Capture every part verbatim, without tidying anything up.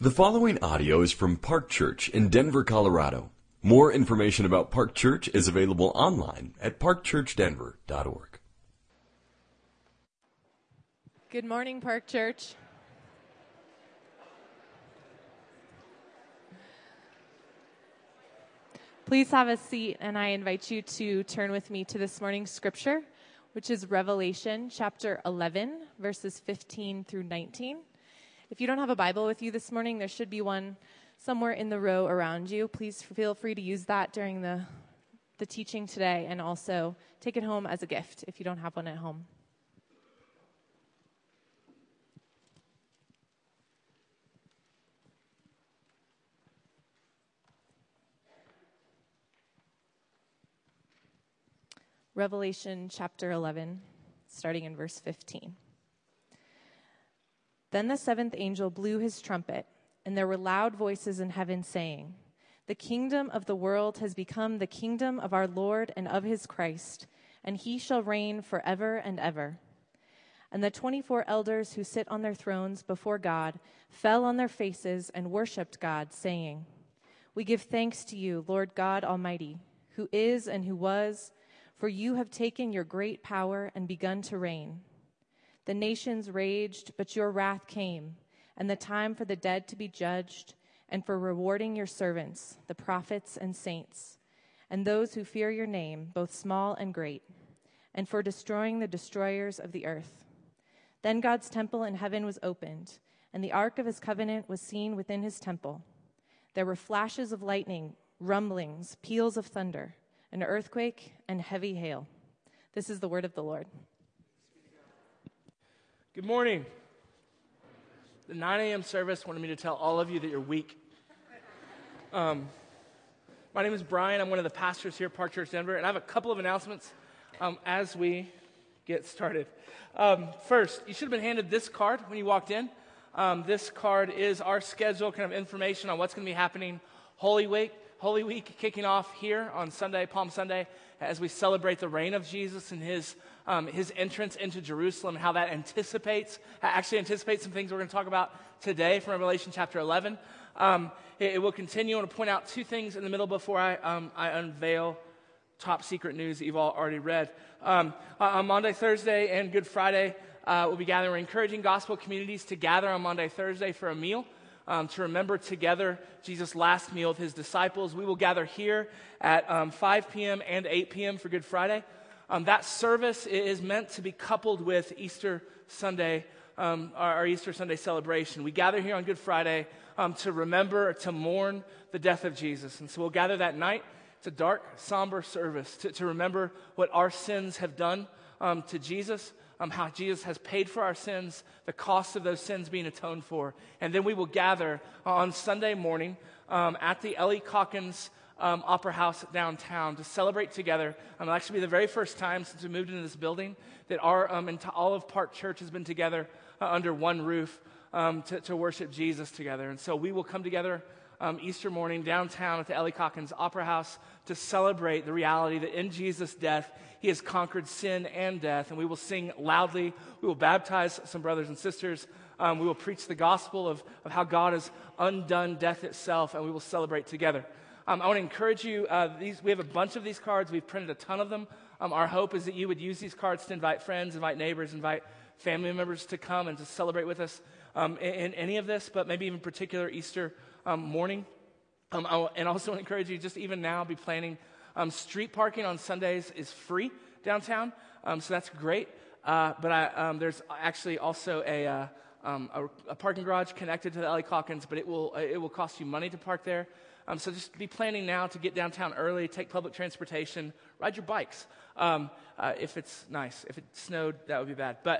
The following audio is from Park Church in Denver, Colorado. More information about Park Church is available online at park church denver dot org. Good morning, Park Church. Please have a seat, and I invite you to turn with me to this morning's scripture, which is Revelation chapter eleven, verses fifteen through nineteen. If you don't have a Bible with you this morning, there should be one somewhere in the row around you. Please feel free to use that during the, the teaching today, and also take it home as a gift if you don't have one at home. Revelation chapter eleven, starting in verse fifteen. Then the seventh angel blew his trumpet, and there were loud voices in heaven saying, "The kingdom of the world has become the kingdom of our Lord and of his Christ, and he shall reign forever and ever." And the twenty-four elders who sit on their thrones before God fell on their faces and worshipped God, saying, "We give thanks to you, Lord God Almighty, who is and who was, for you have taken your great power and begun to reign. The nations raged, but your wrath came, and the time for the dead to be judged, and for rewarding your servants, the prophets and saints, and those who fear your name, both small and great, and for destroying the destroyers of the earth." Then God's temple in heaven was opened, and the ark of his covenant was seen within his temple. There were flashes of lightning, rumblings, peals of thunder, an earthquake, and heavy hail. This is the word of the Lord. Good morning. The nine a.m. service wanted me to tell all of you that you're weak. Um, my name is Brian. I'm one of the pastors here at Park Church Denver, and I have a couple of announcements um, as we get started. Um, first, you should have been handed this card when you walked in. Um, this card is our schedule, kind of information on what's going to be happening Holy Week. Holy Week kicking off here on Sunday, Palm Sunday, as we celebrate the reign of Jesus and his um, his entrance into Jerusalem, how that anticipates, actually anticipates some things we're going to talk about today from Revelation chapter eleven. Um, it, it will continue. I want to point out two things in the middle before I um, I unveil top secret news that you've all already read. Um, on Monday, Thursday, and Good Friday, uh, we'll be gathering. We're encouraging gospel communities to gather on Monday, Thursday for a meal. Um, to remember together Jesus' last meal with his disciples. We will gather here at um, five p.m. and eight p.m. for Good Friday. Um, that service is meant to be coupled with Easter Sunday, um, our, our Easter Sunday celebration. We gather here on Good Friday um, to remember, to mourn the death of Jesus. And so we'll gather that night. It's a dark, somber service to, to remember what our sins have done um, to Jesus. Um, how Jesus has paid for our sins, the cost of those sins being atoned for. And then we will gather on Sunday morning um, at the Ellie Calkins um, Opera House downtown to celebrate together. Um, it'll actually be the very first time since we moved into this building that our um, and all of Park Church has been together uh, under one roof um, to, to worship Jesus together. And so we will come together Um, Easter morning downtown at the Ellie Calkins Opera House to celebrate the reality that in Jesus' death, he has conquered sin and death, and we will sing loudly. We will baptize some brothers and sisters. Um, we will preach the gospel of, of how God has undone death itself, and we will celebrate together. Um, I want to encourage you. Uh, these, we have a bunch of these cards. We've printed a ton of them. Um, our hope is that you would use these cards to invite friends, invite neighbors, invite family members to come and to celebrate with us um, in, in any of this, but maybe even particular Easter Um, morning. Um, I, and I also want to encourage you, just even now, be planning. Um, street parking on Sundays is free downtown, um, so that's great. Uh, but I, um, there's actually also a, uh, um, a, a parking garage connected to the Ellie Calkins, but it will it will cost you money to park there. Um, so just be planning now to get downtown early, take public transportation, ride your bikes. Um, uh, if it's nice. If it snowed, that would be bad. But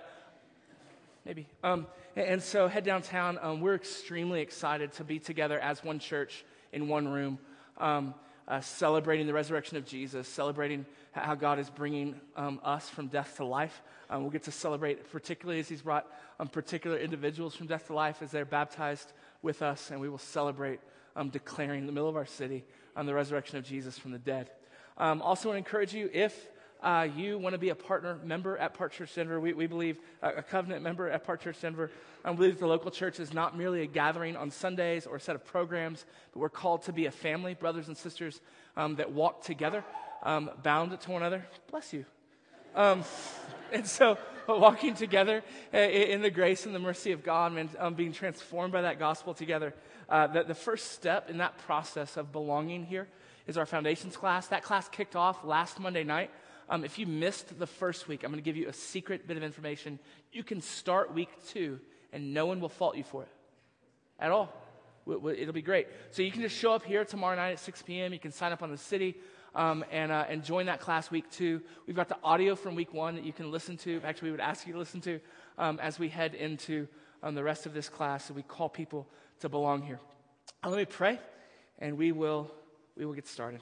Maybe. Um, and, and so head downtown. Um, we're extremely excited to be together as one church in one room, um, uh, celebrating the resurrection of Jesus, celebrating how God is bringing um, us from death to life. Um, we'll get to celebrate, particularly as he's brought um, particular individuals from death to life as they're baptized with us, and we will celebrate um, declaring in the middle of our city um, the resurrection of Jesus from the dead. Um, also want to encourage you, if uh, you want to be a partner member at Park Church Denver, we, we believe uh, a covenant member at Park Church Denver, I believe the local church is not merely a gathering on Sundays or a set of programs, but we're called to be a family, brothers and sisters um, that walk together, um, bound to one another. Bless you. Um, and so but walking together uh, in the grace and the mercy of God and um, being transformed by that gospel together, uh, the, the first step in that process of belonging here is our foundations class. That class kicked off last Monday night. Um, if you missed the first week, I'm going to give you a secret bit of information. You can start week two, and no one will fault you for it at all. It'll be great. So you can just show up here tomorrow night at six p.m. You can sign up on the city um, and uh, and join that class week two. We've got the audio from week one that you can listen to. Actually, we would ask you to listen to um, as we head into um, the rest of this class. And we call people to belong here. Uh, let me pray, and we will we will get started.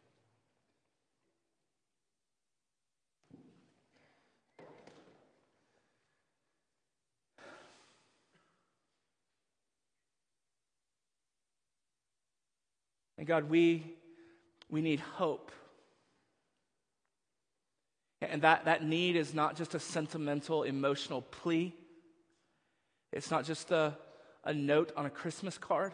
And God, we we need hope. And that, that need is not just a sentimental, emotional plea. It's not just a, a note on a Christmas card.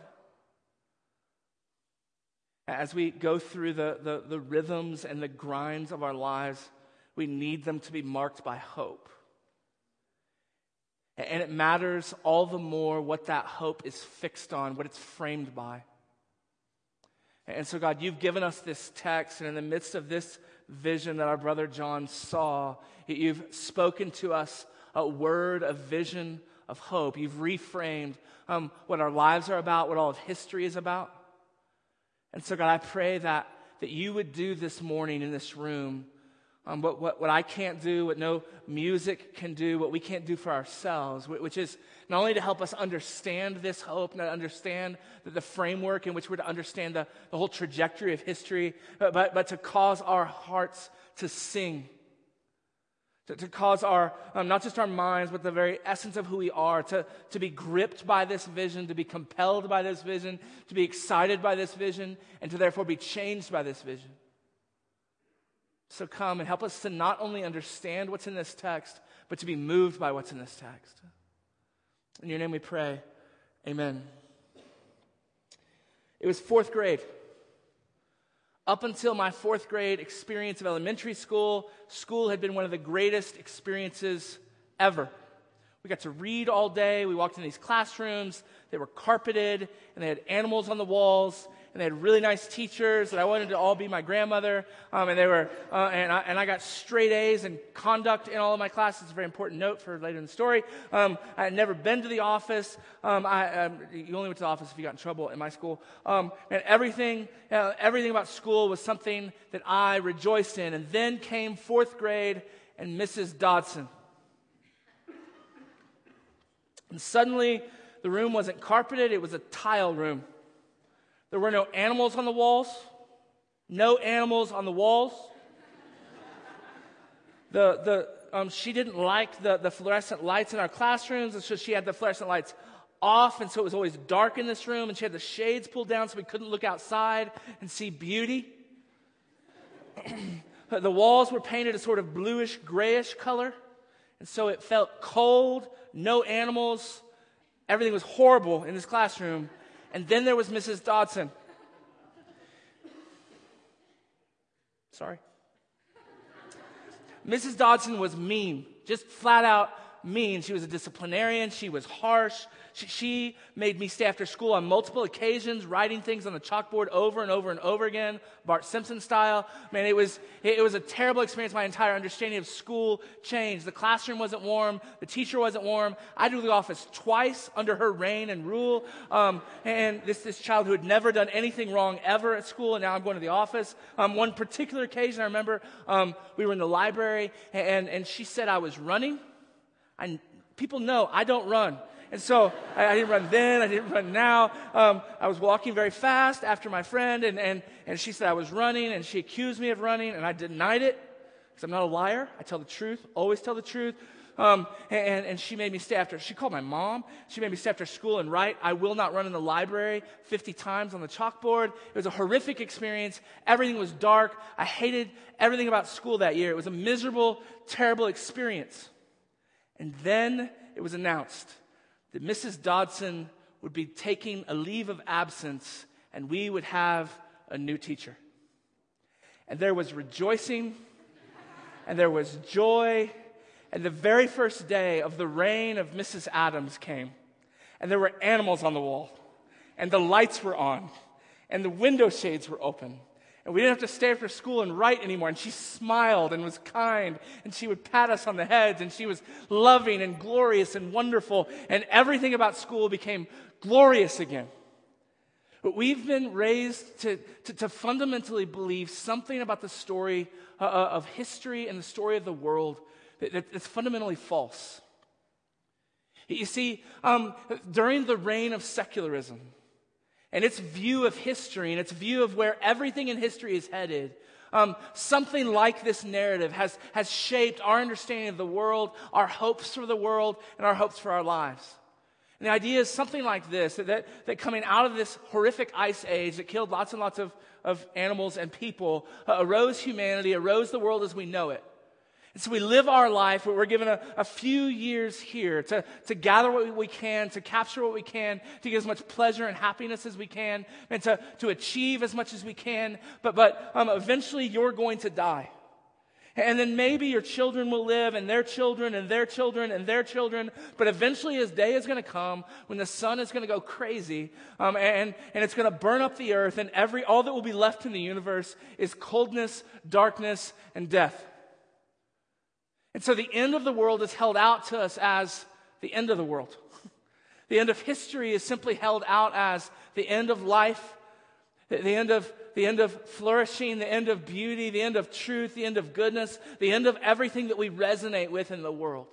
As we go through the, the, the rhythms and the grinds of our lives, we need them to be marked by hope. And it matters all the more what that hope is fixed on, what it's framed by. And so, God, you've given us this text, and in the midst of this vision that our brother John saw, you've spoken to us a word of vision of hope. You've reframed um, what our lives are about, what all of history is about. And so, God, I pray that, that you would do this morning in this room um, what, what, what I can't do, what no music can do, what we can't do for ourselves, which is not only to help us understand this hope, not understand the, the framework in which we're to understand the, the whole trajectory of history, but, but, but to cause our hearts to sing, to, to cause our, um, not just our minds, but the very essence of who we are, to, to be gripped by this vision, to be compelled by this vision, to be excited by this vision, and to therefore be changed by this vision. So come and help us to not only understand what's in this text, but to be moved by what's in this text. In your name we pray, amen. It was fourth grade. Up until my fourth grade experience of elementary school, school had been one of the greatest experiences ever. We got to read all day. We walked in these classrooms. They were carpeted, and they had animals on the walls, and they had really nice teachers, and I wanted to all be my grandmother. Um, and they were, uh, and I and I got straight A's in conduct in all of my classes. It's a very important note for later in the story. Um, I had never been to the office. Um, I um, you only went to the office if you got in trouble in my school. Um, and everything, uh, everything about school was something that I rejoiced in. And then came fourth grade and Missus Dodson. And suddenly, the room wasn't carpeted, it was a tile room. There were no animals on the walls. No animals on the walls. The, the, um, she didn't like the, the fluorescent lights in our classrooms, and so she had the fluorescent lights off, and so it was always dark in this room, and she had the shades pulled down so we couldn't look outside and see beauty. The walls were painted a sort of bluish, grayish color, and so it felt cold, no animals. Everything was horrible in this classroom. And then there was Missus Dodson. Sorry. Missus Dodson was mean, just flat out mean. She was a disciplinarian. She was harsh. She, she made me stay after school on multiple occasions, writing things on the chalkboard over and over and over again, Bart Simpson style. Man, it was it, it was a terrible experience. My entire understanding of school changed. The classroom wasn't warm. The teacher wasn't warm. I do the office twice under her reign and rule. Um, and this this child who had never done anything wrong ever at school, and now I'm going to the office. Um, one particular occasion, I remember um, we were in the library, and and she said I was running. I, people know I don't run. And so I, I didn't run then, I didn't run now. Um, I was walking very fast after my friend, and, and, and she said I was running, and she accused me of running, and I denied it, because I'm not a liar. I tell the truth, always tell the truth. Um, and, and she made me stay after. She called my mom. She made me stay after school and write, "I will not run in the library," fifty times on the chalkboard. It was a horrific experience. Everything was dark. I hated everything about school that year. It was a miserable, terrible experience. And then it was announced that Missus Dodson would be taking a leave of absence, and we would have a new teacher. And there was rejoicing, and there was joy. And the very first day of the reign of Missus Adams came, and there were animals on the wall, and the lights were on, and the window shades were open, and we didn't have to stay after school and write anymore. And she smiled and was kind, and she would pat us on the heads, and she was loving and glorious and wonderful, and everything about school became glorious again. But we've been raised to, to, to fundamentally believe something about the story uh, of history and the story of the world that's fundamentally false. You see, um, during the reign of secularism and its view of history and its view of where everything in history is headed, um, something like this narrative has, has shaped our understanding of the world, our hopes for the world, and our hopes for our lives. And the idea is something like this, that, that, that coming out of this horrific ice age that killed lots and lots of, of animals and people, uh, arose humanity, arose the world as we know it. And so we live our life, we're given a, a few years here to, to gather what we can, to capture what we can, to get as much pleasure and happiness as we can, and to, to achieve as much as we can. But, but um, eventually you're going to die. And then maybe your children will live, and their children, and their children, and their children. But eventually his day is going to come when the sun is going to go crazy, um, and, and it's going to burn up the earth, and every all that will be left in the universe is coldness, darkness, and death. And so the end of the world is held out to us as the end of the world. The end of history is simply held out as the end of life, the end of, the end of flourishing, the end of beauty, the end of truth, the end of goodness, the end of everything that we resonate with in the world.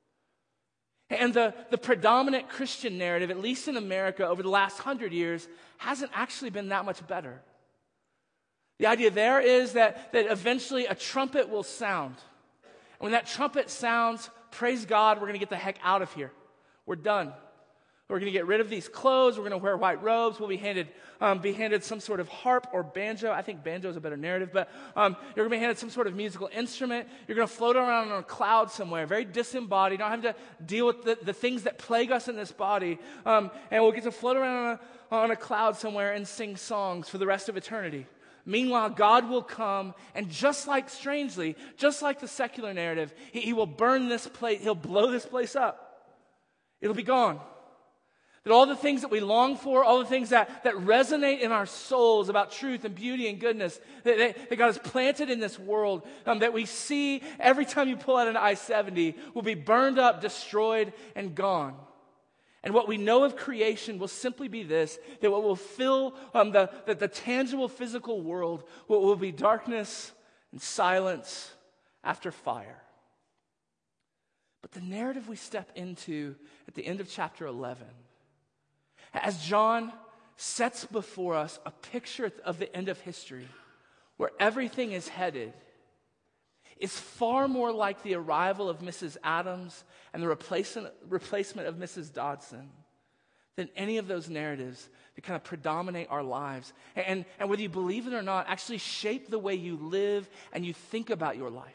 And the, the predominant Christian narrative, at least in America over the last hundred years, hasn't actually been that much better. The idea there is that, that eventually a trumpet will sound. And when that trumpet sounds, praise God, we're going to get the heck out of here. We're done. We're going to get rid of these clothes. We're going to wear white robes. We'll be handed, um, be handed some sort of harp or banjo. I think banjo is a better narrative, but um, you're going to be handed some sort of musical instrument. You're going to float around on a cloud somewhere, very disembodied. You don't have to deal with the, the things that plague us in this body. Um, and we'll get to float around on a, on a cloud somewhere and sing songs for the rest of eternity. Meanwhile, God will come, and just like, strangely, just like the secular narrative, he, he will burn this place, he'll blow this place up. It'll be gone. That all the things that we long for, all the things that, that resonate in our souls about truth and beauty and goodness, that, that, that God has planted in this world, um, that we see every time you pull out an I seventy, will be burned up, destroyed, and gone. And what we know of creation will simply be this, that what will fill um, the, the, the tangible physical world will, will be darkness and silence after fire. But the narrative we step into at the end of chapter eleven, as John sets before us a picture of the end of history, where everything is headed, is far more like the arrival of Missus Adams and the replacement, replacement of Missus Dodson than any of those narratives that kind of predominate our lives. And, and whether you believe it or not, actually shape the way you live and you think about your life.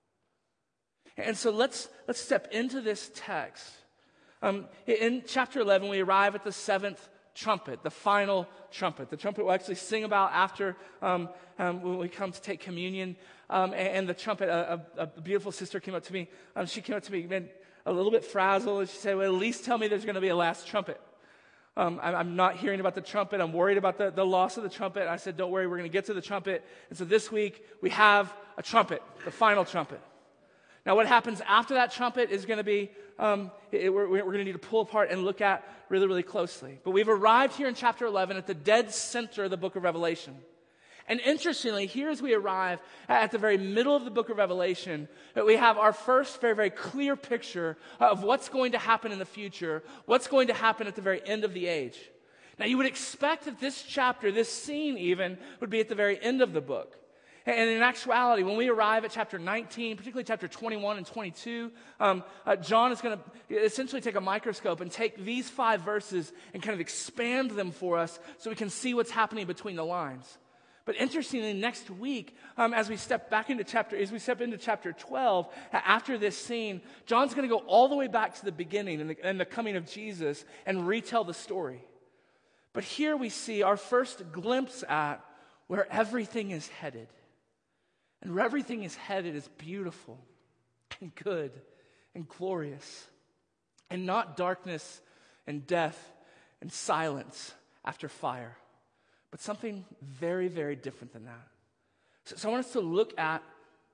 And so let's, let's step into this text. Um, in chapter eleven, we arrive at the seventh trumpet, the final trumpet. The trumpet we'll actually sing about after um, um, when we come to take communion. Um, and, and the trumpet, a, a, a beautiful sister came up to me. Um, she came up to me been a little bit frazzled. And she said, well, at least tell me there's going to be a last trumpet. Um, I, I'm not hearing about the trumpet. I'm worried about the, the loss of the trumpet. And I said, don't worry, we're going to get to the trumpet. And so this week, we have a trumpet, the final trumpet. Now, what happens after that trumpet is going to be, um, it, we're, we're going to need to pull apart and look at really, really closely. But we've arrived here in chapter eleven at the dead center of the book of Revelation. And interestingly, here as we arrive at the very middle of the book of Revelation, we have our first very, very clear picture of what's going to happen in the future, what's going to happen at the very end of the age. Now, you would expect that this chapter, this scene even, would be at the very end of the book. And in actuality, when we arrive at chapter nineteen, particularly chapter twenty-one and twenty-two, um, uh, John is going to essentially take a microscope and take these five verses and kind of expand them for us so we can see what's happening between the lines. But interestingly, next week, um, as we step back into chapter, as we step into chapter twelve, after this scene, John's going to go all the way back to the beginning and the, and the coming of Jesus and retell the story. But here we see our first glimpse at where everything is headed. And where everything is headed is beautiful and good and glorious, and not darkness and death and silence after fire, but something very, very different than that. So, so I want us to look at,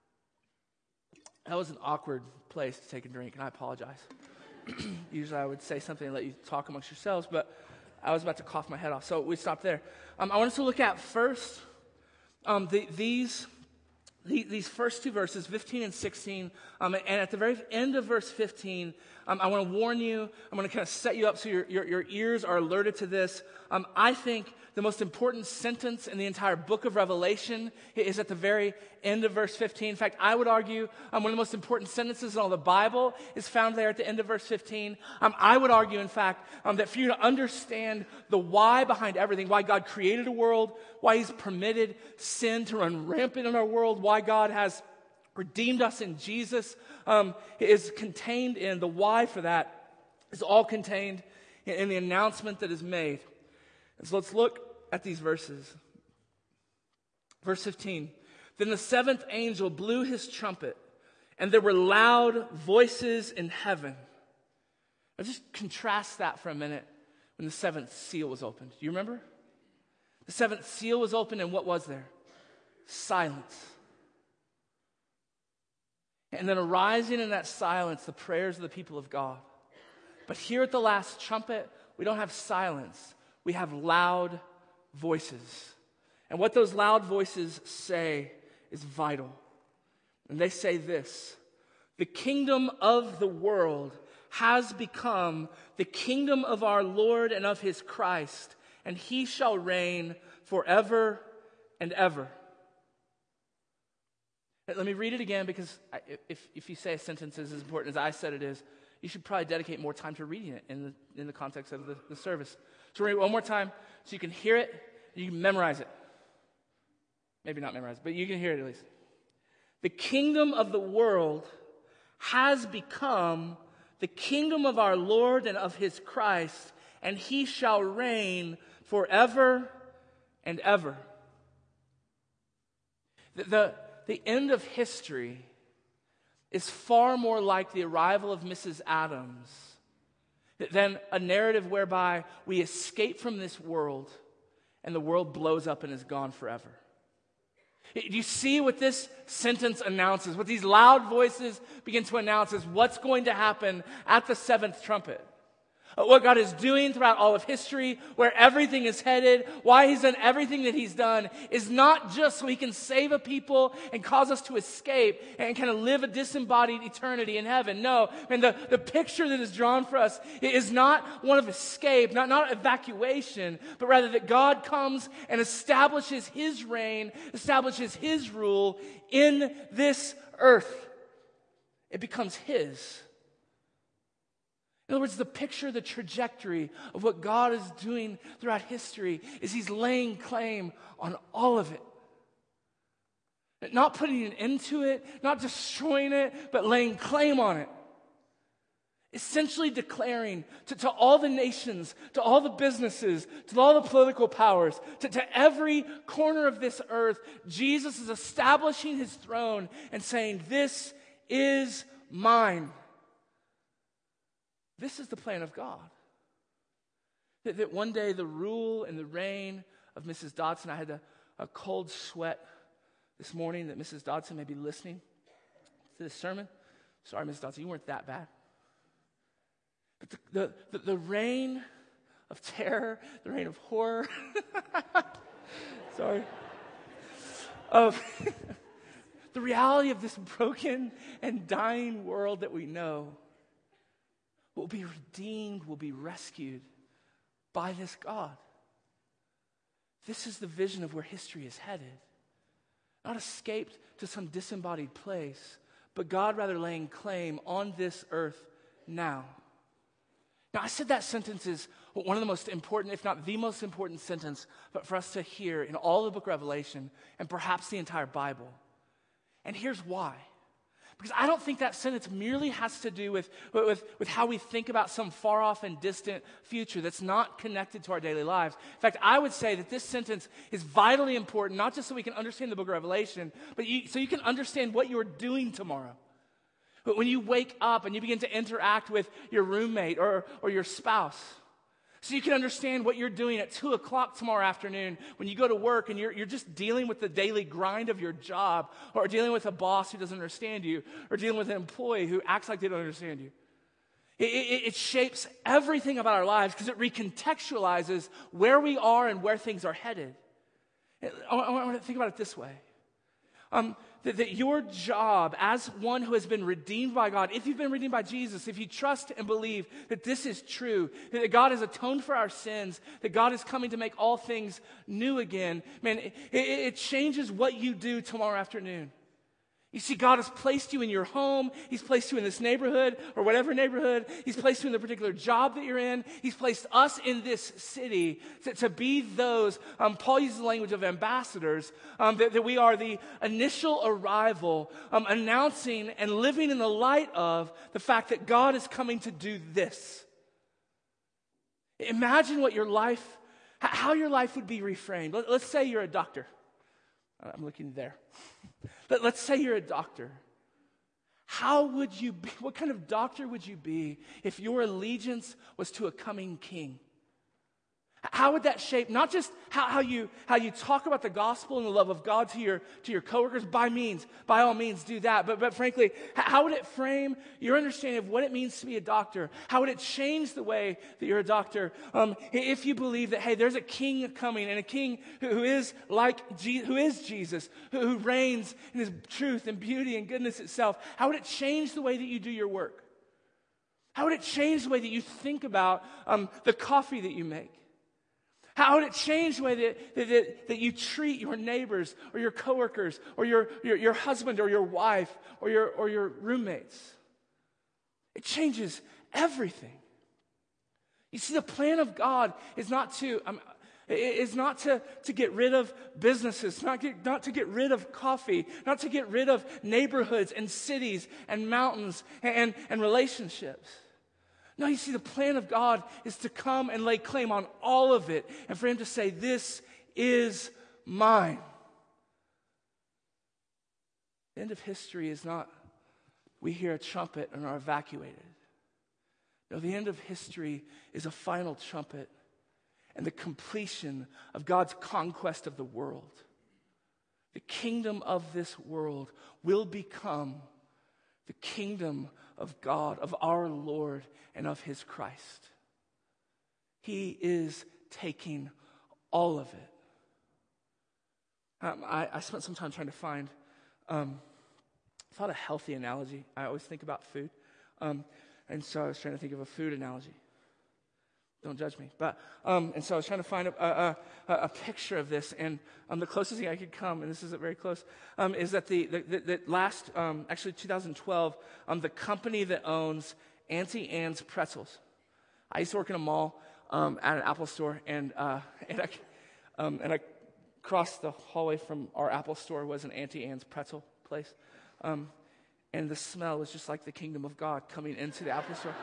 that was an awkward place to take a drink, and I apologize. Usually I would say something and let you talk amongst yourselves, but I was about to cough my head off, so we stopped there. Um, I want us to look at first um, the, these... These first two verses, fifteen and sixteen, um, and at the very end of verse fifteen, um, I want to warn you, I'm going to kind of set you up so your, your, your ears are alerted to this. Um, I think the most important sentence in the entire book of Revelation is at the very end of verse fifteen. In fact, I would argue um, one of the most important sentences in all the Bible is found there at the end of verse fifteen. Um, I would argue, in fact, um, that for you to understand the why behind everything, why God created a world, why He's permitted sin to run rampant in our world, why God has redeemed us in Jesus, um, is contained in the why for that is all contained in, in the announcement that is made. And so let's look at these verses. Verse fifteen. Then the seventh angel blew his trumpet, and there were loud voices in heaven. Now just contrast that for a minute when the seventh seal was opened. Do you remember? The seventh seal was opened, and what was there? Silence. And then arising in that silence, the prayers of the people of God. But here at the last trumpet, we don't have silence. We have loud voices. And what those loud voices say is vital. And they say this: the kingdom of the world has become the kingdom of our Lord and of His Christ, and He shall reign forever and ever. Let me read it again, because if, if you say a sentence is as important as I said it is, you should probably dedicate more time to reading it in the, in the context of the, the service. So read it one more time so you can hear it and you can memorize it. Maybe not memorize it, but you can hear it at least. The kingdom of the world has become the kingdom of our Lord and of His Christ, and He shall reign forever and ever. The, the, the end of history is far more like the arrival of Missus Adams than a narrative whereby we escape from this world and the world blows up and is gone forever. Do you see what this sentence announces? What these loud voices begin to announce is what's going to happen at the seventh trumpet. What God is doing throughout all of history, where everything is headed, why He's done everything that He's done, is not just so He can save a people and cause us to escape and kind of live a disembodied eternity in heaven. No, and the, the picture that is drawn for us is not one of escape, not, not evacuation, but rather that God comes and establishes His reign, establishes His rule in this earth. It becomes His. In other words, the picture, the trajectory of what God is doing throughout history is He's laying claim on all of it. Not putting an end to it, not destroying it, but laying claim on it. Essentially declaring to, to all the nations, to all the businesses, to all the political powers, to, to every corner of this earth, Jesus is establishing His throne and saying, "This is mine." This is the plan of God. That, that one day the rule and the reign of Missus Dodson, I had a, a cold sweat this morning that Missus Dodson may be listening to this sermon. Sorry, Missus Dodson, you weren't that bad. But the, the, the, the reign of terror, the reign of horror, sorry, of the reality of this broken and dying world that we know will be redeemed, will be rescued by this God. This is the vision of where history is headed. not escaped to some disembodied place, but God rather laying claim on this earth now. Now, I said that sentence is one of the most important, if not the most important sentence, but for us to hear in all the book of Revelation and perhaps the entire Bible. And here's why. Because I don't think that sentence merely has to do with, with, with how we think about some far off and distant future that's not connected to our daily lives. In fact, I would say that this sentence is vitally important, not just so we can understand the book of Revelation, but you, so you can understand what you're doing tomorrow. But when you wake up and you begin to interact with your roommate or, or your spouse, so you can understand what you're doing at two o'clock tomorrow afternoon when you go to work and you're, you're just dealing with the daily grind of your job, or dealing with a boss who doesn't understand you, or dealing with an employee who acts like they don't understand you. It, it, it shapes everything about our lives because it recontextualizes where we are and where things are headed. I, I want to think about it this way. Um, that, that your job as one who has been redeemed by God, if you've been redeemed by Jesus, if you trust and believe that this is true, that God has atoned for our sins, that God is coming to make all things new again, man, it, it, it changes what you do tomorrow afternoon. You see, God has placed you in your home. He's placed you in this neighborhood or whatever neighborhood. He's placed you in the particular job that you're in. He's placed us in this city to, to be those, um, Paul uses the language of ambassadors, um, that, that we are the initial arrival, um, announcing and living in the light of the fact that God is coming to do this. Imagine what your life, how your life would be reframed. Let, let's say you're a doctor. I'm looking there. But let's say you're a doctor. How would you be, what kind of doctor would you be if your allegiance was to a coming king? How would that shape not just how, how you how you talk about the gospel and the love of God to your to your coworkers? By means, by all means, do that. But but frankly, how would it frame your understanding of what it means to be a doctor? How would it change the way that you're a doctor? Um, if you believe that, hey, there's a king coming, and a king who, who is like Je- who is Jesus, who, who reigns in his truth and beauty and goodness itself. How would it change the way that you do your work? How would it change the way that you think about um, the coffee that you make? How would it change the way that, that, that you treat your neighbors or your coworkers or your, your, your husband or your wife or your, or your roommates? It changes everything. You see, the plan of God is not to um, is not to, to get rid of businesses, not, get, not to get rid of coffee, not to get rid of neighborhoods and cities and mountains and, and relationships. No, you see, the plan of God is to come and lay claim on all of it, and for him to say, this is mine. The end of history is not we hear a trumpet and are evacuated. No, the end of history is a final trumpet and the completion of God's conquest of the world. The kingdom of this world will become the kingdom of God, of our Lord, and of his Christ. He is taking all of it. Um, I, I spent some time trying to find, um, I thought a healthy analogy. I always think about food. Um, and so I was trying to think of a food analogy. Don't judge me. But um, and so I was trying to find a, a, a, a picture of this, and um, the closest thing I could come, and this isn't very close, um, is that the, the, the, the last, um, actually two thousand twelve, um, the company that owns Auntie Anne's Pretzels. I used to work in a mall um, at an Apple store, and uh, and I um, and I across the hallway from our Apple store was an Auntie Anne's pretzel place, um, and the smell was just like the kingdom of God coming into the Apple store.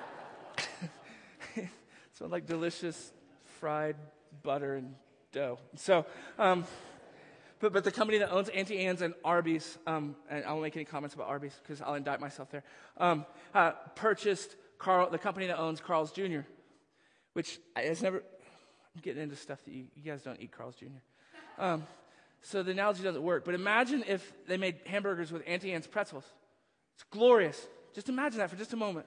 So like delicious fried butter and dough. So, um, but but the company that owns Auntie Anne's and Arby's, um, and I won't make any comments about Arby's because I'll indict myself there, um, uh, purchased Carl, the company that owns Carl's Junior, which has never, I'm getting into stuff that you, you guys don't eat Carl's Junior Um, so the analogy doesn't work. But imagine if they made hamburgers with Auntie Anne's pretzels. It's glorious. Just imagine that for just a moment.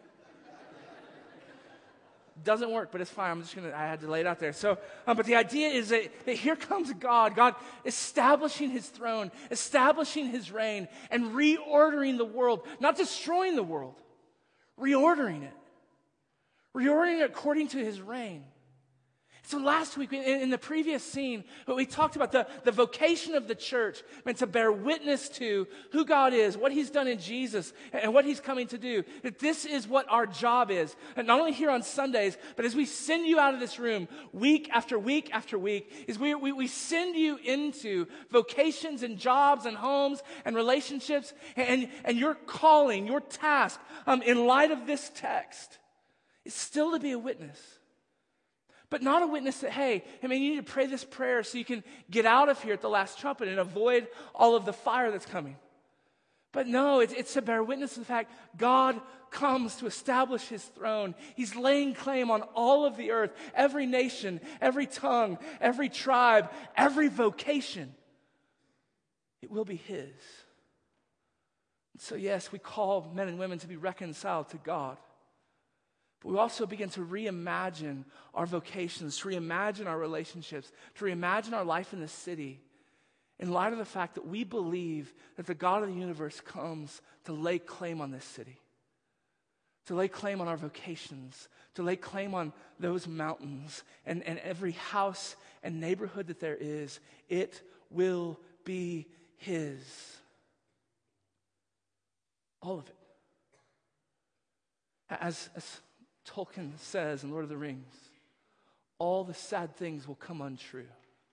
Doesn't work, but it's fine. I'm just going to, I had to lay it out there. So, um, but the idea is that, that here comes God, God establishing his throne, establishing his reign, and reordering the world, not destroying the world, reordering it, reordering it according to his reign. So last week, in, in the previous scene, we talked about the, the vocation of the church, meant to bear witness to who God is, what he's done in Jesus, and what he's coming to do. That this is what our job is. And not only here on Sundays, but as we send you out of this room week after week after week, is we, we, we send you into vocations and jobs and homes and relationships, and, and your calling, your task, um, in light of this text, is still to be a witness. But not a witness that, hey, I mean, you need to pray this prayer so you can get out of here at the last trumpet and avoid all of the fire that's coming. But no, it's, it's to bear witness to the fact God comes to establish his throne. He's laying claim on all of the earth, every nation, every tongue, every tribe, every vocation. It will be his. So yes, we call men and women to be reconciled to God. But we also begin to reimagine our vocations, to reimagine our relationships, to reimagine our life in the city in light of the fact that we believe that the God of the universe comes to lay claim on this city, to lay claim on our vocations, to lay claim on those mountains and, and every house and neighborhood that there is. It will be his. All of it. As, as Tolkien says in Lord of the Rings, all the sad things will come untrue.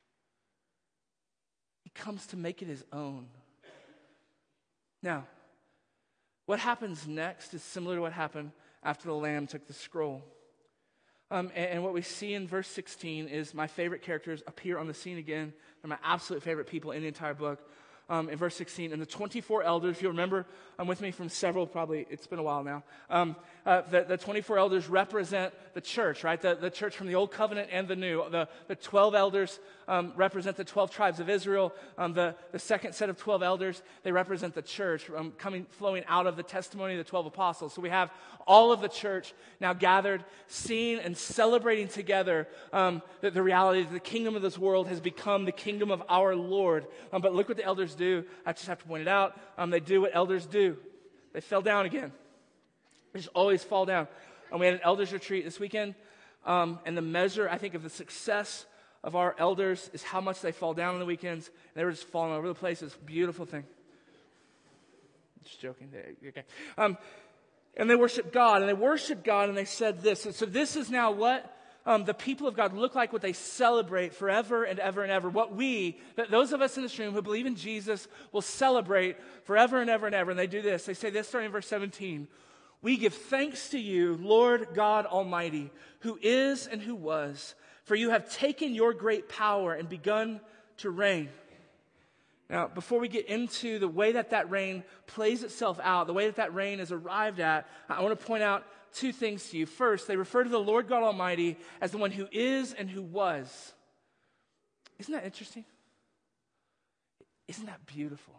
He comes to make it his own. Now, what happens next is similar to what happened after the Lamb took the scroll. Um, and, and what we see in verse sixteen is my favorite characters appear on the scene again. They're my absolute favorite people in the entire book. Um, in verse sixteen, and the twenty-four elders, if you remember, I'm with me from several, probably, it's been a while now. Um, uh, the, the twenty-four elders represent the church, right? The, the church from the Old Covenant and the New. The, the twelve elders um, represent the twelve tribes of Israel. Um, the, the second set of twelve elders, they represent the church um, coming, flowing out of the testimony of the twelve apostles. So we have all of the church now gathered, seeing and celebrating together um, the, the reality that the kingdom of this world has become the kingdom of our Lord. Um, but look what the elders do. I just have to point it out. Um, they do what elders do. They fell down again. They just always fall down. And we had an elders retreat this weekend. Um, and the measure, I think, of the success of our elders is how much they fall down on the weekends. They were just falling all over the place. It's a beautiful thing. Just joking. Okay. Um, and they worship God. And they worship God. And they said this. And so this is now what Um, the people of God look like, what they celebrate forever and ever and ever. What we, that those of us in this room who believe in Jesus, will celebrate forever and ever and ever. And they do this. They say this starting in verse seventeen. We give thanks to you, Lord God Almighty, who is and who was, for you have taken your great power and begun to reign. Now, before we get into the way that that reign plays itself out, the way that that reign is arrived at, I want to point out two things to you. First, they refer to the Lord God Almighty as the one who is and who was. Isn't that interesting? Isn't that beautiful?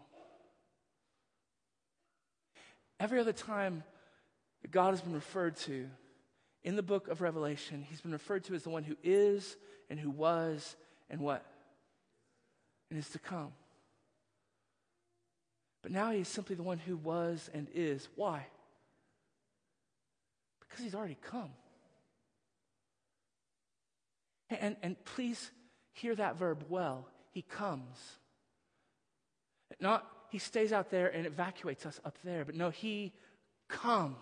Every other time that God has been referred to in the book of Revelation, he's been referred to as the one who is and who was and what? And is to come. But now he is simply the one who was and is. Why? Because he's already come. And, and please hear that verb well. He comes. Not he stays out there and evacuates us up there, but no, he comes.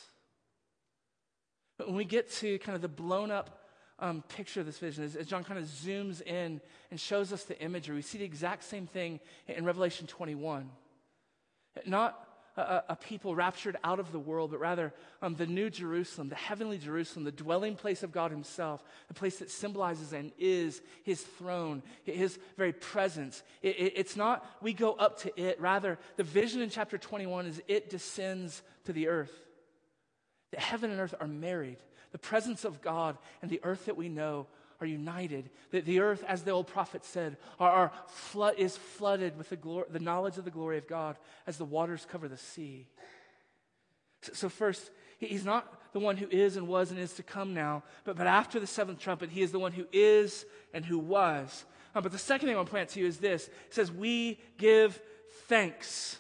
But when we get to kind of the blown up um, picture of this vision, as, as John kind of zooms in and shows us the imagery, we see the exact same thing in Revelation twenty-one. Not A, a people raptured out of the world, but rather um, the new Jerusalem, the heavenly Jerusalem, the dwelling place of God himself, the place that symbolizes and is his throne, his very presence. It, it, it's not we go up to it. Rather, the vision in chapter twenty-one is it descends to the earth. The heaven and earth are married. The presence of God and the earth that we know are united. The, the earth, as the old prophet said, are, are flood, is flooded with the, glor- the knowledge of the glory of God as the waters cover the sea. So, so first, he, he's not the one who is and was and is to come now, but, but after the seventh trumpet, he is the one who is and who was. Um, but the second thing I want to point out to you is this. It says, we give thanks.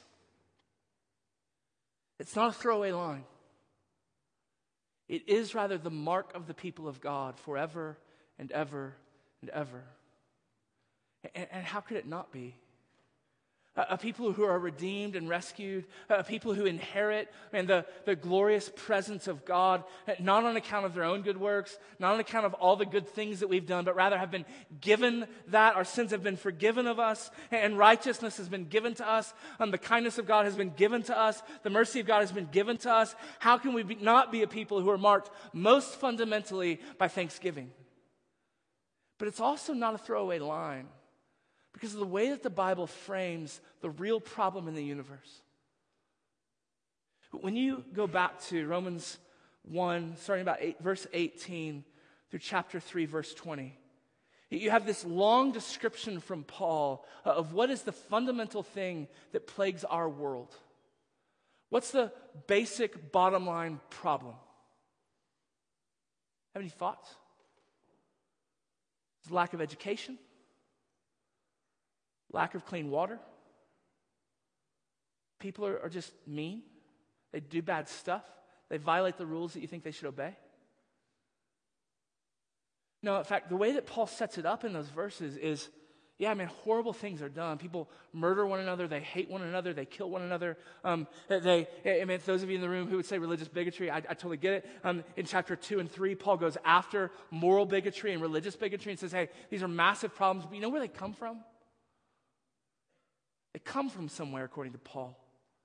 It's not a throwaway line. It is rather the mark of the people of God forever and ever and ever. And, and how could it not be? A, a people who are redeemed and rescued, a people who inherit and the, the glorious presence of God, not on account of their own good works, not on account of all the good things that we've done, but rather have been given that. Our sins have been forgiven of us, and righteousness has been given to us. Um, the kindness of God has been given to us. The mercy of God has been given to us. How can we be, not be a people who are marked most fundamentally by thanksgiving? But it's also not a throwaway line, because of the way that the Bible frames the real problem in the universe. When you go back to Romans one, starting about eight, verse eighteen through chapter three, verse twenty, you have this long description from Paul of what is the fundamental thing that plagues our world. What's the basic bottom line problem? Have any thoughts? It's lack of education. Lack of clean water. People are, are just mean. They do bad stuff. They violate the rules that you think they should obey. No, in fact, the way that Paul sets it up in those verses is, yeah, I mean, horrible things are done. People murder one another. They hate one another. They kill one another. Um, they, I mean, those of you in the room who would say religious bigotry, I, I totally get it. Um, in chapter two and three, Paul goes after moral bigotry and religious bigotry and says, hey, these are massive problems, but you know where they come from? They come from somewhere, according to Paul.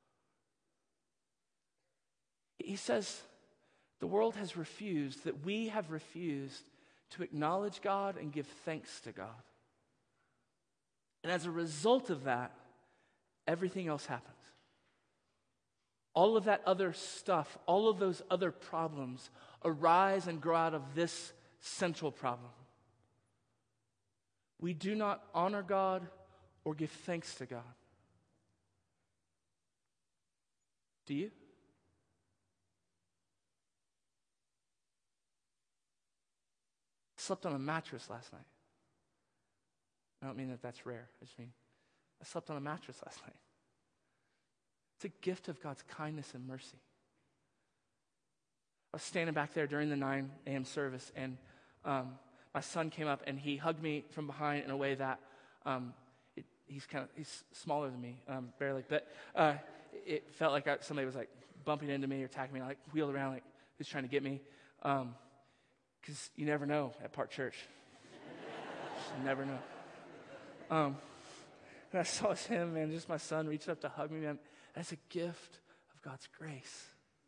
He says, the world has refused, that we have refused to acknowledge God and give thanks to God. And as a result of that, everything else happens. All of that other stuff, all of those other problems arise and grow out of this central problem. We do not honor God or give thanks to God. Do you? I slept on a mattress last night. I don't mean that that's rare. I just mean I slept on a mattress last night. It's a gift of God's kindness and mercy. I was standing back there during the nine a.m. service, and um, my son came up and he hugged me from behind in a way that um, it, he's kind of he's smaller than me, um, barely, but uh, it felt like I, somebody was like bumping into me or attacking me. I like wheeled around like who's trying to get me, because um, you never know at Park Church. You never know. Um, and I saw him, man, just my son reached up to hug me, man. That's a gift of God's grace.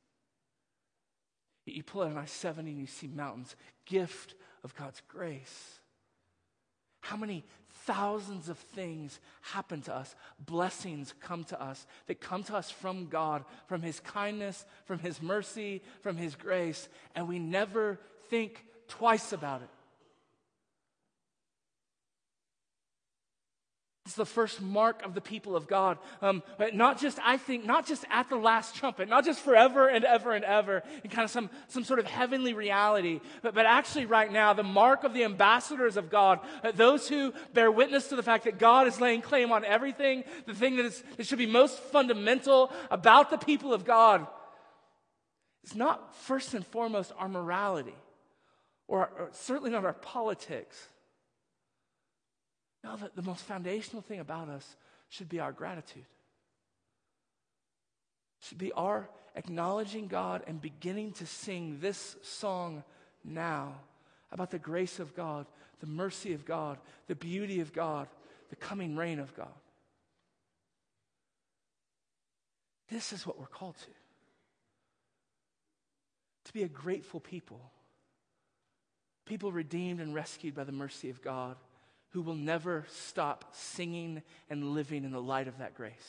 You pull out an I seventy and you see mountains. Gift of God's grace. How many thousands of things happen to us, blessings come to us, that come to us from God, from His kindness, from His mercy, from His grace, and we never think twice about it. It's the first mark of the people of God. Um, but not just, I think, not just at the last trumpet, not just forever and ever and ever, in kind of some, some sort of heavenly reality, but, but actually right now, the mark of the ambassadors of God, uh, those who bear witness to the fact that God is laying claim on everything, the thing that, is, that should be most fundamental about the people of God, is not first and foremost our morality, or, or certainly not our politics. No, the, the most foundational thing about us should be our gratitude. Should be our acknowledging God and beginning to sing this song now about the grace of God, the mercy of God, the beauty of God, the coming reign of God. This is what we're called to. To be a grateful people. People redeemed and rescued by the mercy of God, who will never stop singing and living in the light of that grace.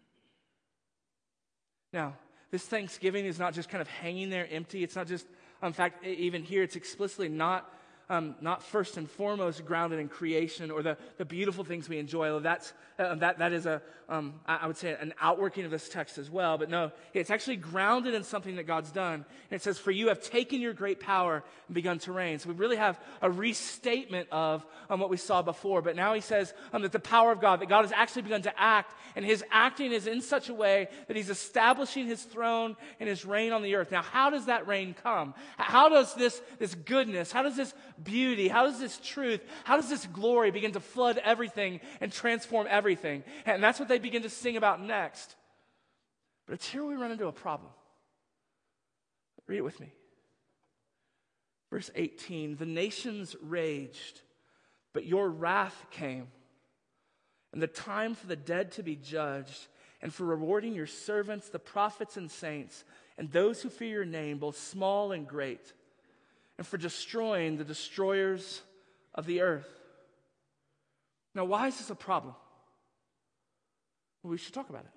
Now, this Thanksgiving is not just kind of hanging there empty. It's not just, in fact, even here, it's explicitly not um, not first and foremost grounded in creation or the, the beautiful things we enjoy. That's, uh, that, that is, a, um, I would say, an outworking of this text as well. But no, it's actually grounded in something that God's done. And it says, for you have taken your great power and begun to reign. So we really have a restatement of um, what we saw before. But now he says um, that the power of God, that God has actually begun to act. And his acting is in such a way that he's establishing his throne and his reign on the earth. Now, how does that reign come? How does this, this goodness, how does this beauty, how does this truth, how does this glory begin to flood everything and transform everything? And that's what they begin to sing about next. But it's here we run into a problem. Read it with me. Verse eighteen, the nations raged, but your wrath came, and the time for the dead to be judged, and for rewarding your servants, the prophets and saints, and those who fear your name, both small and great, and for destroying the destroyers of the earth. Now, why is this a problem? Well, we should talk about it.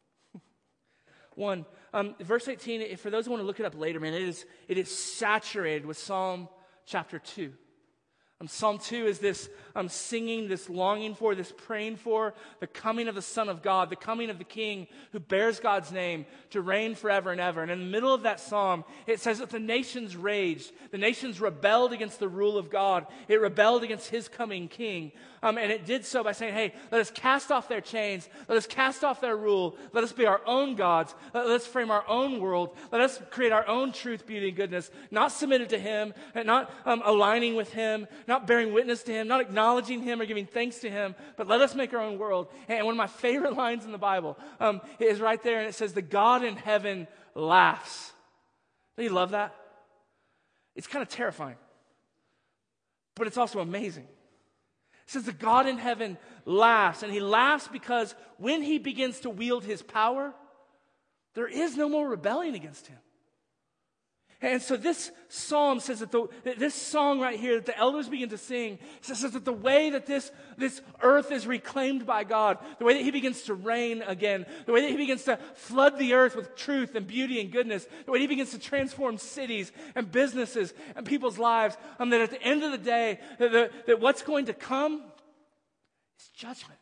One, um, verse eighteen, for those who want to look it up later, man, it is, it is saturated with Psalm chapter two. Um, Psalm two is this um, singing, this longing for, this praying for the coming of the Son of God, the coming of the King who bears God's name to reign forever and ever. And in the middle of that psalm, it says that the nations raged. The nations rebelled against the rule of God. It rebelled against his coming King. Um, and it did so by saying, hey, let us cast off their chains. Let us cast off their rule. Let us be our own gods. Let, let us frame our own world. Let us create our own truth, beauty, and goodness. Not submitted to him, and not um, aligning with him, not bearing witness to him, not acknowledging him or giving thanks to him, but let us make our own world. And one of my favorite lines in the Bible um, is right there, and it says, the God in heaven laughs. Don't you love that? It's kind of terrifying, but it's also amazing. It says the God in heaven laughs, and he laughs because when he begins to wield his power, there is no more rebellion against him. And so this psalm says that, the, that this song right here that the elders begin to sing says that the way that this, this earth is reclaimed by God, the way that he begins to reign again, the way that he begins to flood the earth with truth and beauty and goodness, the way he begins to transform cities and businesses and people's lives, um, that at the end of the day, that, the, that what's going to come is judgment.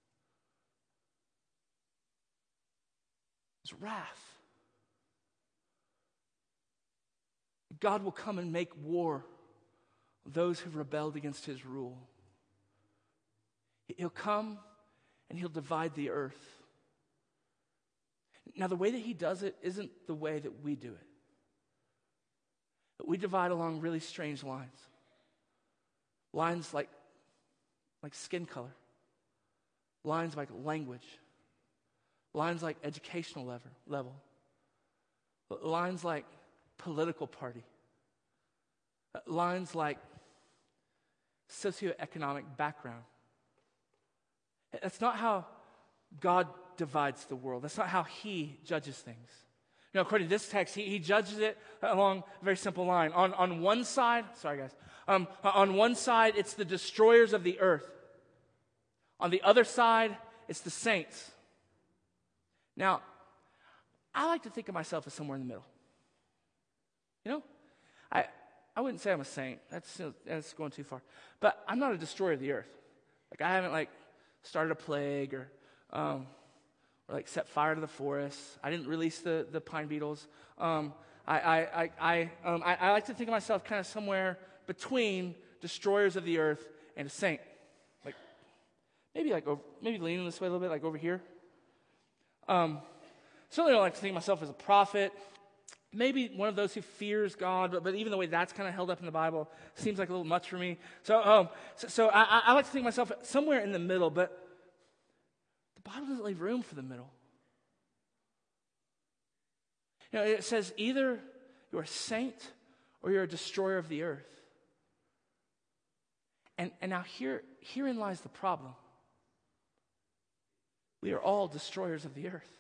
It's wrath. God will come and make war on those who've rebelled against his rule. He'll come and he'll divide the earth. Now, the way that he does it isn't the way that we do it. But we divide along really strange lines. Lines like, like skin color. Lines like language. Lines like educational level. level. Lines like political party. Lines like socioeconomic background. That's not how God divides the world. That's not how he judges things. You know, according to this text, he, he judges it along a very simple line. On, on one side, sorry guys, um, on one side, it's the destroyers of the earth. On the other side, it's the saints. Now, I like to think of myself as somewhere in the middle. You know, I I wouldn't say I'm a saint. That's that's going too far. But I'm not a destroyer of the earth. Like I haven't like started a plague or um, or like set fire to the forest. I didn't release the, the pine beetles. Um, I I I I, um, I I like to think of myself kind of somewhere between destroyers of the earth and a saint. Like maybe like over, maybe leaning this way a little bit, like over here. Um, certainly don't like to think of myself as a prophet. Maybe one of those who fears God, but, but even the way that's kind of held up in the Bible seems like a little much for me. So, um, so, so I, I like to think of myself somewhere in the middle, but the Bible doesn't leave room for the middle. You know, it says either you're a saint or you're a destroyer of the earth. And, and now here, herein lies the problem. We are all destroyers of the earth.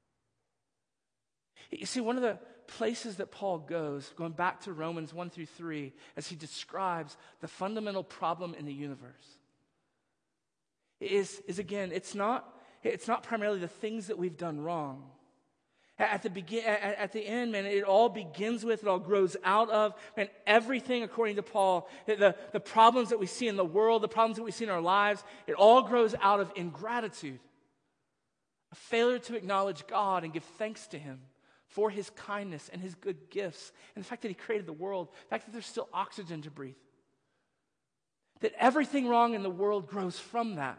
You see, one of the places that Paul goes, going back to Romans one through three, as he describes the fundamental problem in the universe, is, is again, it's not, it's not primarily the things that we've done wrong. At the begin, at, at the end, man, it all begins with, it all grows out of, and everything, according to Paul, the, the problems that we see in the world, the problems that we see in our lives, it all grows out of ingratitude. A failure to acknowledge God and give thanks to him for his kindness and his good gifts, and the fact that he created the world, the fact that there's still oxygen to breathe. That everything wrong in the world grows from that.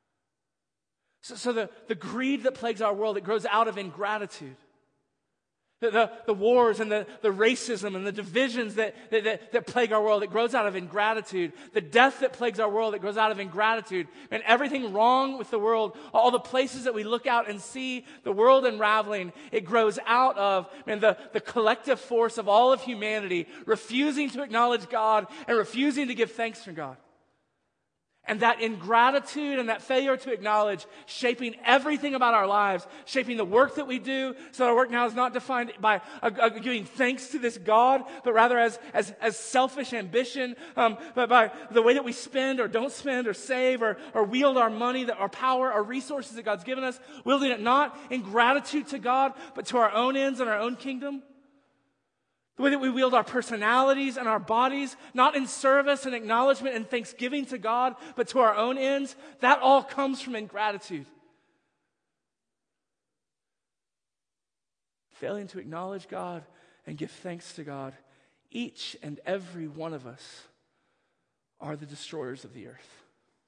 So, so the, the greed that plagues our world, it grows out of ingratitude. The, the, the wars and the, the racism and the divisions that, that, that, that plague our world, it grows out of ingratitude. The death that plagues our world, it grows out of ingratitude. And everything wrong with the world, all the places that we look out and see the world unraveling, it grows out of man, the, the collective force of all of humanity refusing to acknowledge God and refusing to give thanks to God. And that ingratitude and that failure to acknowledge shaping everything about our lives, shaping the work that we do, so that our work now is not defined by uh, uh, giving thanks to this God, but rather as as, as selfish ambition, um, but by the way that we spend or don't spend or save or, or wield our money, that our power, our resources that God's given us, wielding it not in gratitude to God, but to our own ends and our own kingdom. The way that we wield our personalities and our bodies, not in service and acknowledgement and thanksgiving to God, but to our own ends, that all comes from ingratitude. Failing to acknowledge God and give thanks to God, each and every one of us are the destroyers of the earth.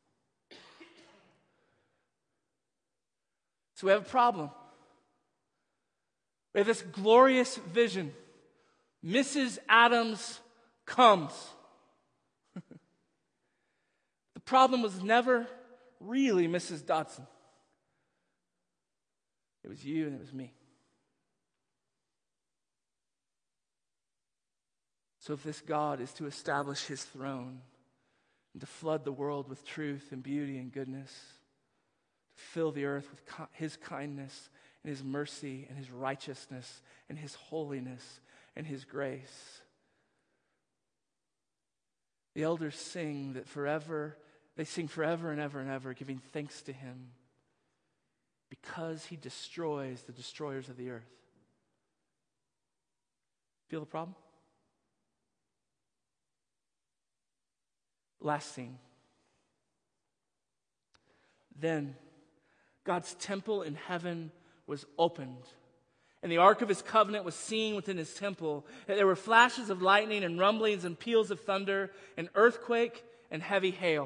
So we have a problem. We have this glorious vision. Missus Adams comes. The problem was never really Missus Dodson. It was you and it was me. So if this God is to establish his throne and to flood the world with truth and beauty and goodness, to fill the earth with his kindness and his mercy and his righteousness and his holiness and his grace. The elders sing that forever, they sing forever and ever and ever, giving thanks to him because he destroys the destroyers of the earth. Feel the problem? Last scene. Then God's temple in heaven was opened, and the ark of his covenant was seen within his temple. And there were flashes of lightning and rumblings and peals of thunder, and earthquake and heavy hail.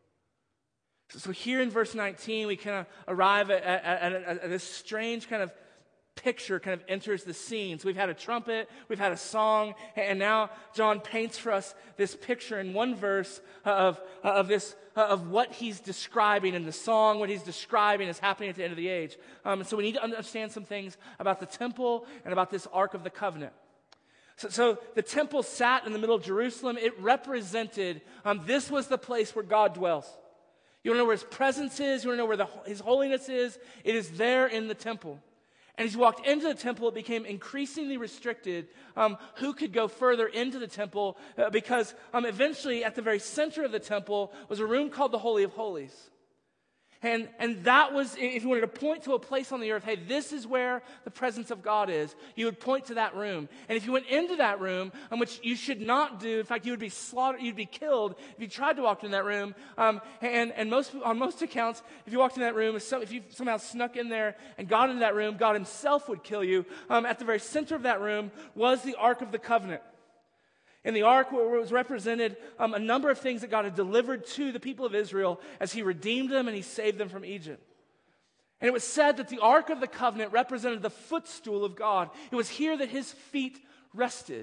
So, so here in verse nineteen, we kind of arrive at, at, at, at, at this strange kind of picture kind of enters the scene. So we've had a trumpet, we've had a song, and now John paints for us this picture in one verse of, of this of what he's describing in the song, what he's describing is happening at the end of the age. Um, so we need to understand some things about the temple and about this Ark of the Covenant. So, so the temple sat in the middle of Jerusalem. It represented, um, this was the place where God dwells. You want to know where his presence is? You want to know where the, his holiness is? It is there in the temple. And as you walked into the temple, it became increasingly restricted um, who could go further into the temple uh, because um, eventually at the very center of the temple was a room called the Holy of Holies. And, and that was, if you wanted to point to a place on the earth, hey, this is where the presence of God is, you would point to that room. And if you went into that room, um, which you should not do, in fact, you would be slaughtered, you'd be killed if you tried to walk in that room. Um, and and most on most accounts, if you walked in that room, if, so, if you somehow snuck in there and got into that room, God himself would kill you. Um, at the very center of that room was the Ark of the Covenant. In the ark was represented um, a number of things that God had delivered to the people of Israel as he redeemed them and he saved them from Egypt. And it was said that the Ark of the Covenant represented the footstool of God. It was here that his feet rested.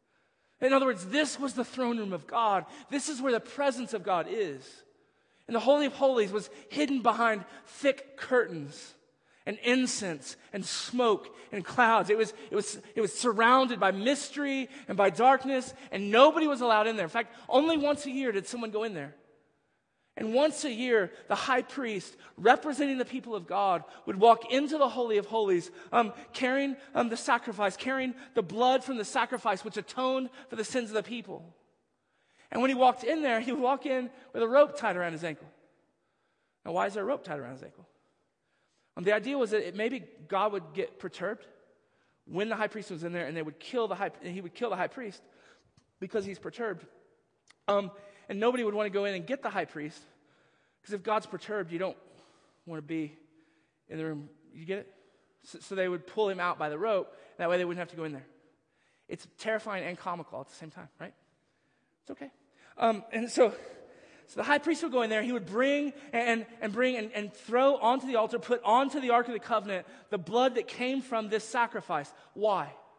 In other words, this was the throne room of God. This is where the presence of God is. And the Holy of Holies was hidden behind thick curtains and incense and smoke and clouds. It was, it was, it was surrounded by mystery and by darkness, and nobody was allowed in there. In fact, only once a year did someone go in there. And once a year, the high priest, representing the people of God, would walk into the Holy of Holies, um, carrying um, the sacrifice, carrying the blood from the sacrifice, which atoned for the sins of the people. And when he walked in there, he would walk in with a rope tied around his ankle. Now, why is there a rope tied around his ankle? Um, the idea was that it, maybe God would get perturbed when the high priest was in there, and they would kill the high, and he would kill the high priest because he's perturbed. Um, and nobody would want to go in and get the high priest because if God's perturbed, you don't want to be in the room. You get it? So, so they would pull him out by the rope. That way, they wouldn't have to go in there. It's terrifying and comical at the same time, right? It's okay. Um, and so. So the high priest would go in there, he would bring and, and bring and, and throw onto the altar, put onto the Ark of the Covenant the blood that came from this sacrifice. Why?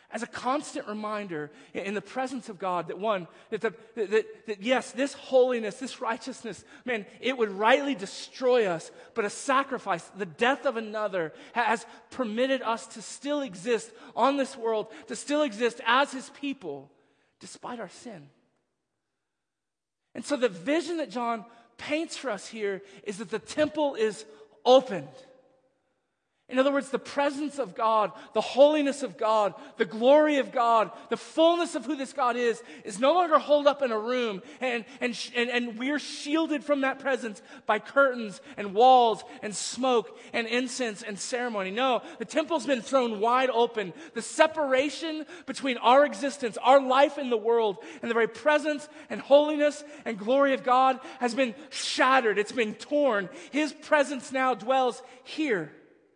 as a constant reminder in, in the presence of God that one, that, the, that, that, that yes, this holiness, this righteousness, man, it would rightly destroy us, but a sacrifice, the death of another, has permitted us to still exist on this world, to still exist as his people, despite our sin. And so the vision that John paints for us here is that the temple is opened. In other words, the presence of God, the holiness of God, the glory of God, the fullness of who this God is, is no longer holed up in a room, and, and, and, and we're shielded from that presence by curtains and walls and smoke and incense and ceremony. No, the temple's been thrown wide open. The separation between our existence, our life in the world, and the very presence and holiness and glory of God has been shattered. It's been torn. His presence now dwells here.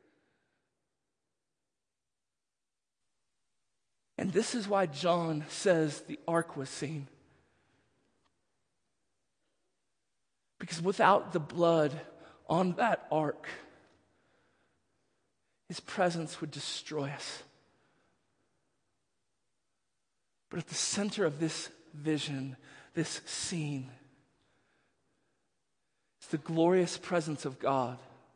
And this is why John says the ark was seen. Because without the blood on that ark, his presence would destroy us. But at the center of this vision, this scene, is the glorious presence of God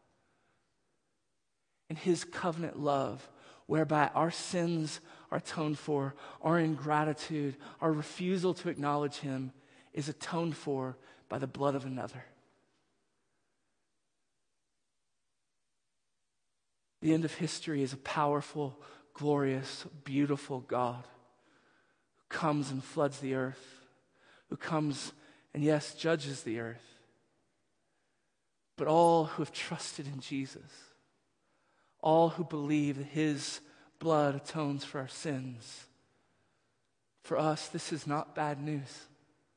and his covenant love, whereby our sins are atoned for, our ingratitude, our refusal to acknowledge him is atoned for by the blood of another. The end of history is a powerful, glorious, beautiful God who comes and floods the earth, who comes and, yes, judges the earth. But all who have trusted in Jesus, all who believe that his blood atones for our sins, for us, this is not bad news.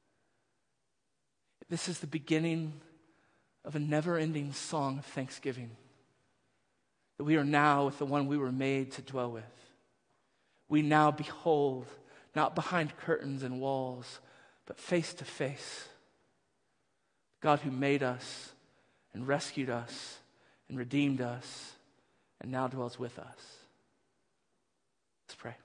This is the beginning of a never-ending song of thanksgiving, that we are now with the one we were made to dwell with. We now behold, not behind curtains and walls, but face to face, God who made us and rescued us and redeemed us and now dwells with us. Let's pray.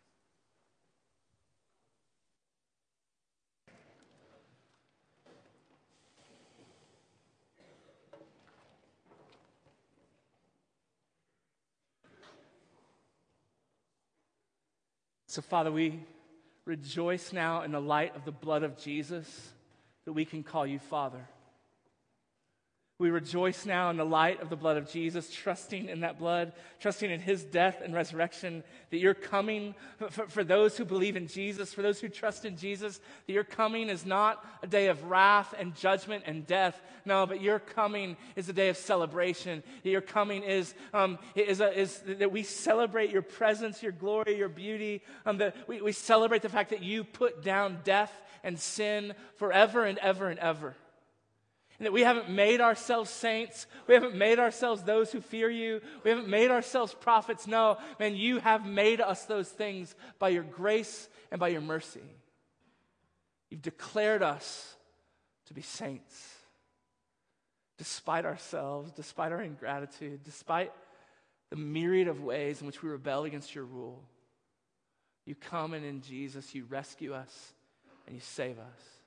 So, Father, we rejoice now in the light of the blood of Jesus that we can call you Father. We rejoice now in the light of the blood of Jesus, trusting in that blood, trusting in his death and resurrection, that you're coming for, for those who believe in Jesus, for those who trust in Jesus, that your coming is not a day of wrath and judgment and death. No, but your coming is a day of celebration. That your coming is, um, is, a, is that we celebrate your presence, your glory, your beauty. Um, that we, we celebrate the fact that you put down death and sin forever and ever and ever. And that we haven't made ourselves saints. We haven't made ourselves those who fear you. We haven't made ourselves prophets. No, man, you have made us those things by your grace and by your mercy. You've declared us to be saints. Despite ourselves, despite our ingratitude, despite the myriad of ways in which we rebel against your rule, you come and in Jesus, you rescue us and you save us.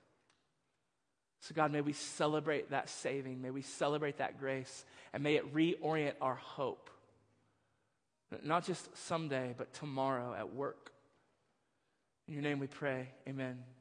So God, may we celebrate that saving. May we celebrate that grace. And may it reorient our hope. Not just someday, but tomorrow at work. In your name we pray. Amen.